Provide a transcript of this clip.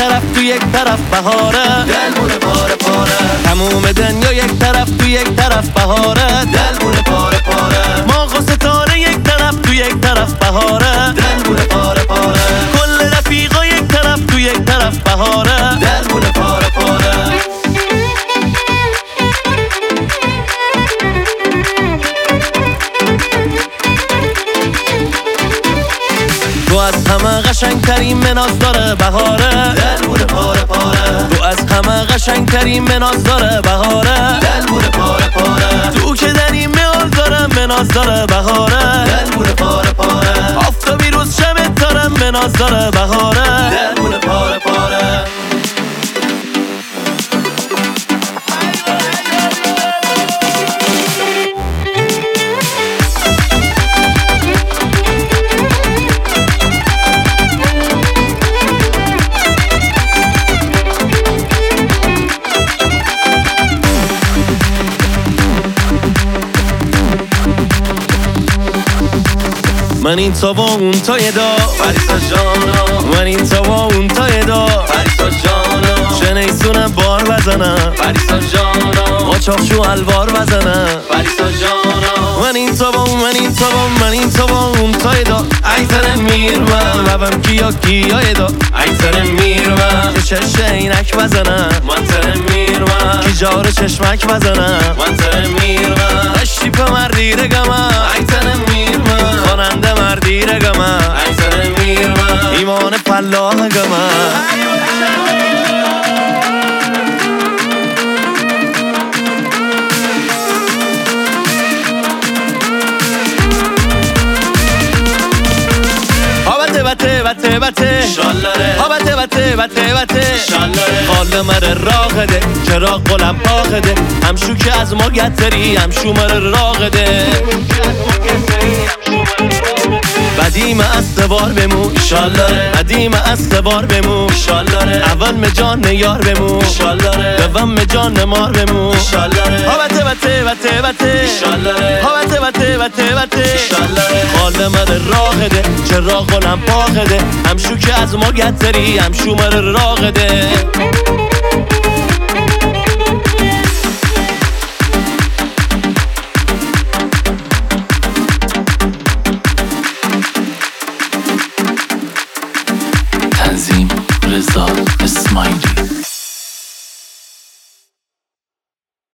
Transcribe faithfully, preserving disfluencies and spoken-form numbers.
طرف تو یک طرف بهاره، دل مونه پاره پاره. تموم دنیا یک طرف تو یک طرف بهاره، دل مونه پاره پاره. ما ستاره یک طرف تو یک طرف بهاره، دل مونه پاره پاره. کل رفیقا یک طرف تو یک طرف بهاره، دل مونه پاره پاره. تو از همه قشنگترین مناز داره بهاره، دل مونه پاره پاره. تو از همه قشنگترین مناز داره بهاره، دل مونه پاره پاره. تو که در این میال داره مناز داره بهاره، دل مونه پاره پاره. آفتابی روز شب داره مناز داره بهاره، دل مونه پاره پاره. من این تا با اون تا یه دا پریسا جانا، من این تا با اون تا یه دا پریسا جانا، چه نیستونم بار بزنم، پریسا جانا، ما چاخشو الوار بزنم، پریسا جانا. من این تا با اون من این تا با من این تا با اون تا یه دا ایتر میرم لبم کیا کیا یه دا ایتر میرم که چش اینک بزنم، من تر میرم کی جار چشمک بزنم، من تر میرم اشیپ مردی رگمم، ایتر میرم خواننده مردی رگمم، ایتر میرم ایمان فلاح گمم. بته بته بته شالره ها بته بته بته بته شالره حال مره راغده چرا قلم پاغده همشو که از ما گتری همشو مره راغده بدیم استوار بمو شالره بدیم استوار بمو شالره اول مجان یار بمو شالره دوم مجان مار بمو شالره ها بته بته بته بته شالره ها بته بته بته بته شالره حال مره راغده چرا قلم پاغده همشو که از ما گتری همشو مره راغده. تنظیم رضا اسماعیلی.